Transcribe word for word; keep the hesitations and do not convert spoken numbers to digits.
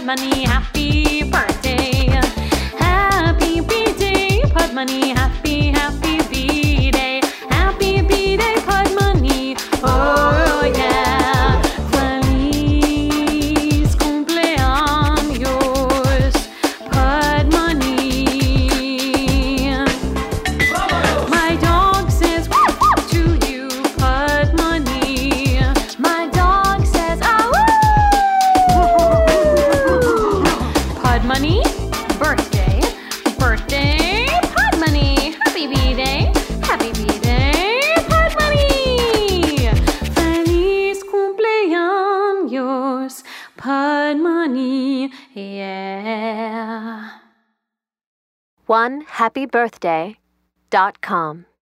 Money, happy birthday. Happy B-Day, Pod Money, happy, happy B-Day. Happy B-Day, Pod Money. Oh yeah. Feliz cumpleaños, Pod Money. My dog says woof woof to you, Pod Money. My dog says ah woo. Pod Money, birthday, birthday, Pod Money. Happy B-Day, happy B-Day, Pod Money. Feliz cumpleaños, Pod Money, yeah. one happy birthday dot com